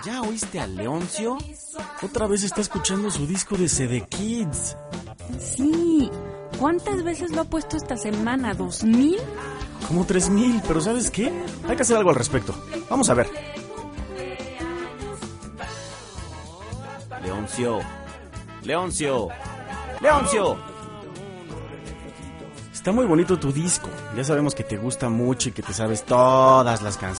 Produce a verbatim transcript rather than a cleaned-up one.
¿Ya oíste a Leoncio? Otra vez está escuchando su disco de C D Kids. Sí. ¿Cuántas veces lo ha puesto esta semana? ¿Dos mil? Como tres mil, pero ¿sabes qué? Hay que hacer algo al respecto. Vamos a ver. Leoncio. Leoncio. Leoncio. Está muy bonito tu disco. Ya sabemos que te gusta mucho y que te sabes todas las canciones.